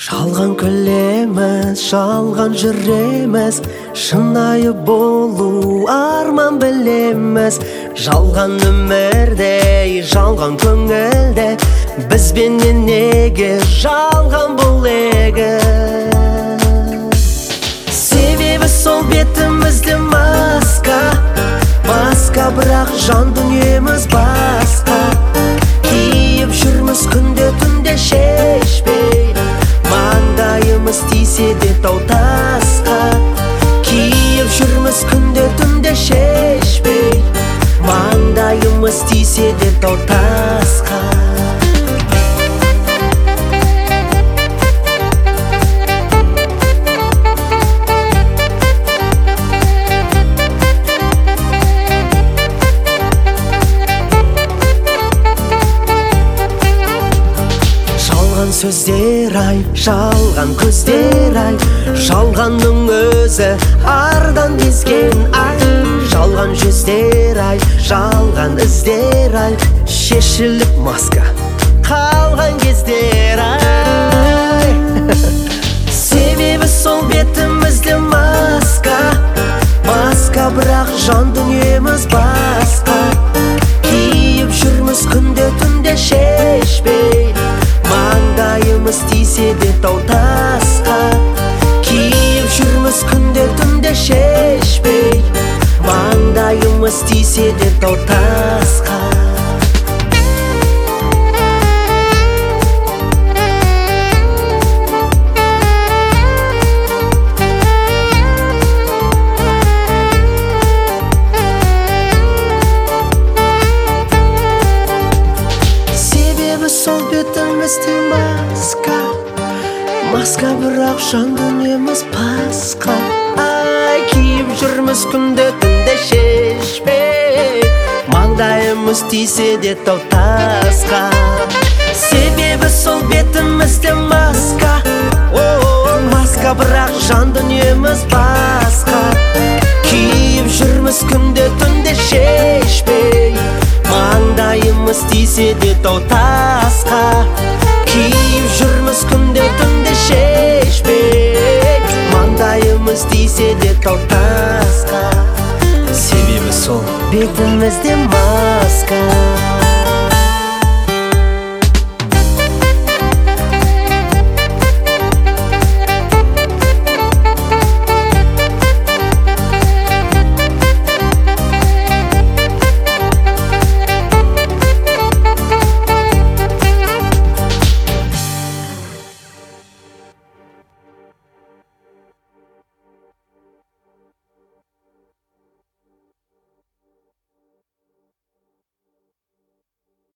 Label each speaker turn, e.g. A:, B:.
A: Жалған күлеміз, жалған жүреміз, шынайы болу арман білеміз. Жалған өмірде, жалған көңілде, бізбенен неге жалған бұл егі? Себебі сол бетімізде маска, бірақ жан дүниеміз басқа. Киіп жүрміз күнде түнде шешпей, маңдайымыз тисе де тау тасқа. Киіп жүрміз күнде түнде шешпей, маңдайымыз тисе де тау тасқа. Жалған сөздер ай, жалған көздер ай, жалғанның өзі ардан безген ай. Жалған жүздер ай, жалған іздер ай, шешіліп маска қалған кездер ай. Себебі сол бетімізде маска, бірақ жан дүниеміз басқа. Киіп жүрміз күнде түнде шешпей, маңдайымыз тисе де тау тасқа. Киіп жүрміз күнде түнде шешпей, маңдайымыз тисе де тау тасқа. Сол бетімізде маска, бірақ жан дүниеміз басқа. Ай, киіп жүрміз күнде түнде шешпей, маңдайымыз тисе де тау тасқа. Себебі сол бетімізде маска, бірақ жан дүниеміз басқа. Киіп жүрміз күнде түнде шешпей, маңдайымыз тисе де тау тасқа. Киіп жүрміз күнде түнде шешпей, маңдайымыз тисе де тау тасқа. Себебі сол бетімізде маска.